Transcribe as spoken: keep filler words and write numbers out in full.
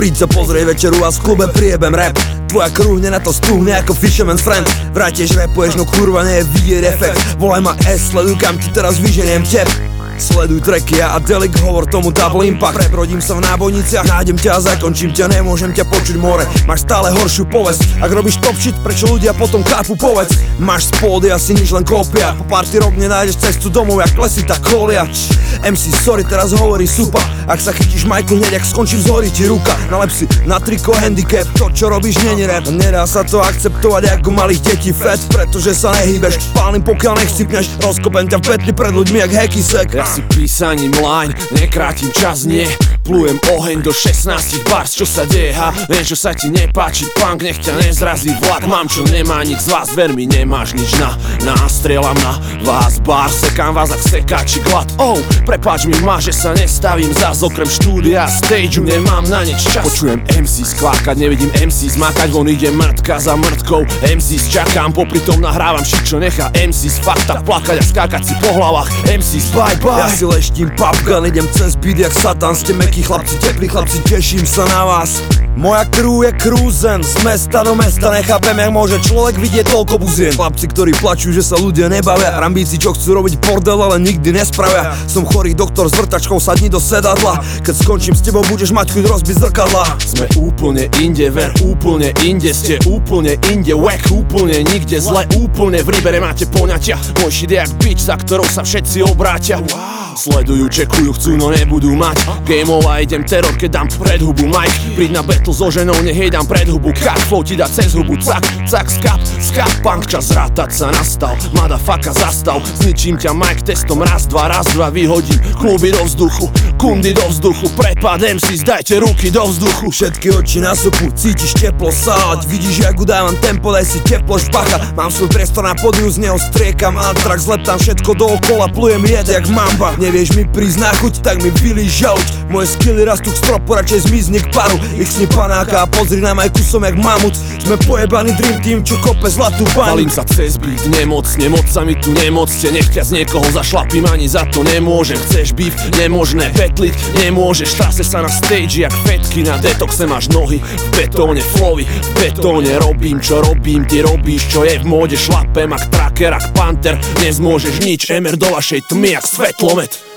príď sa pozrieť večeru a v klube priebem rap. Tvoja krúhne na to stúhne ako Fisherman's Friend. Vrátieš, rapuješ, no kurva nie je vidieť efekt. Volaj ma S, sleduj kam ti teraz vyženiem tep. Sleduj tracky a Delik, hovor tomu double impact. Prebrodím sa v nábojniciach, nájdem ťa a zakončím ťa, nemôžem ťa počuť more. Máš stále horšiu povesť, ak robíš top shit, prečo ľudia potom chápu povedz. Máš spódy asi nič len kópia, po party rok nenájdeš cestu domov jak klesitá kolia. em cé sorry, teraz hovorí supa, ak sa chytíš majku hneď, ak skončím zhorí ti ruka. Nalep si na triko handicap, to čo robíš nie je rap. Nedá sa to akceptovať ako malých detí fat, pretože sa nehýbeš, pálim pokiaľ nechcipneš, rozkopem ťa v petli pred ľuďmi jak hacky sack. Si písaním line, nekrátim čas, nie. Plujem oheň do šestnástich bars, čo sa deje, ha? Viem, čo sa ti nepáči, punk, nech ťa nezrazí vlak. Mám čo nemá nik z vás, ver mi, nemáš nič na nástrieľam na vás bar, sekám vás ak sekáči glad. Oh, prepáč mi ma, že sa nestavím zas, okrem štúdia stageu nemám na nič čas. Počujem em cé sklákať, nevidím em cé zmakať, von ide mŕtka za mŕtkou. em cé čakám, popri tom nahrávam shit, čo nechá em cé fakt tak plakať a skákať si po hlavách. em cé bye bye. Ja si leštím popgun, idem cez beat jak satan. Ste mekí chlapci, teplí chlapci, teším sa na vás. Moja crew je cruisen, z mesta do mesta, nechápem jak môže človek vidieť toľko buzien. Chlapci, ktorí plačú, že sa ľudia nebavia, rambíci, čo chcú robiť bordel, ale nikdy nespravia. Som chorý doktor s vrtačkou, sadni do sedadla, keď skončím s tebou, budeš mať chuť rozbiť zrkadla. Sme úplne inde, ver úplne inde, ste úplne inde, wack úplne nikde, zle úplne, v rybere máte poňatia. Môj shit je jak bitch, za ktorou sa všetci obrátia. Sledujú, čekujú, chcú, no nebudú mať gameov a idem teror, keď dám pred hubu mic. Príď na battle so ženou, nech jej dám pred hubu. Cut flow ti dá cez hubu, cak, cak, skap, skap. Punk, čas rátať sa nastal, motherfucker zastav. Zničím ťa mic testom, raz, dva, raz, dva. Vyhodím kluby do vzduchu, kundy do vzduchu. Prepad em cé, dajte ruky do vzduchu. Všetky oči na supu, cítiš teplo sáť. Vidíš, jak udávam tempo, daj si teplo žbacha. Mám svoj priestor na podiu, z neho striekam antrax, zleptám všetko dookola, plujem jed jak mamba. Nevieš mi prísť na chuť, tak mi vylíš žalúď. Moje skilly rastú k stropu, radšej zmizni k paru. Ich sni panáka a pozri na majku som jak mamut. Sme pojebaný dream team, čo kope zlatú baňu. Valím sa cez beat, nemocne, moc sa mi tu nemocte. Nech ťa z niekoho zašlapím, ani za to nemôžem. Chceš beef, nemožné petliť, nemôžeš. Trase sa na stage jak fetky, na detoxe máš nohy v betóne, flowy v betóne. Robím čo robím, ty robíš čo je v móde. Šlapem ak tracker, ak panter, nezmôžeš nič. Emer do vašej tmy jak svetlomet.